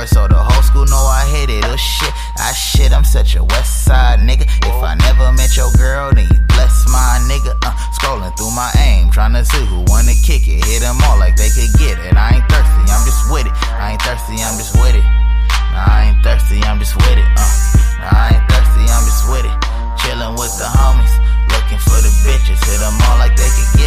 so the whole school know I hit it. Oh shit, I'm such a west side nigga. If I never met your girl, then you bless my nigga. Scrolling through my aim, tryna see who wanna kick it. Hit them all like they could get it. I ain't thirsty, I'm just with it. I ain't thirsty, I'm just with it. Nah, I ain't thirsty, I'm just with it. Nah, I ain't thirsty, I'm just with it. Chillin' with the homies, looking for the bitches. Hit them all like they could